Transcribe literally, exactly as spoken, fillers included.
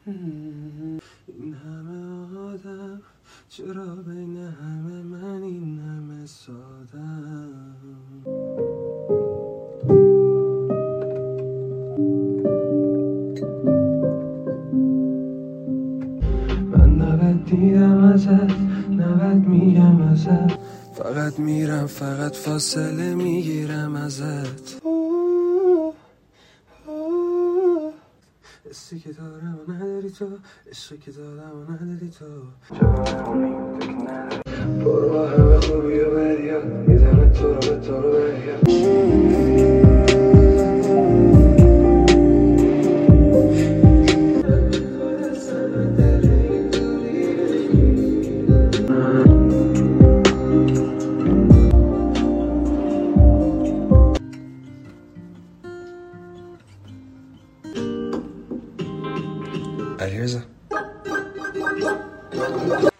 این همه آدم چرا بین همه من این همه سادم. من نبد دیدم ازت، نبد میگم ازت، فقط میرم فقط فاصله میگیرم ازت. حسی که دارم و نداری تو، عشقی که دارم و نداری تو، چرا نمونیم تو که نداری. برو با همه خوبی و بدیا، میزنه تو رو به تو رو بدیا. علیرضا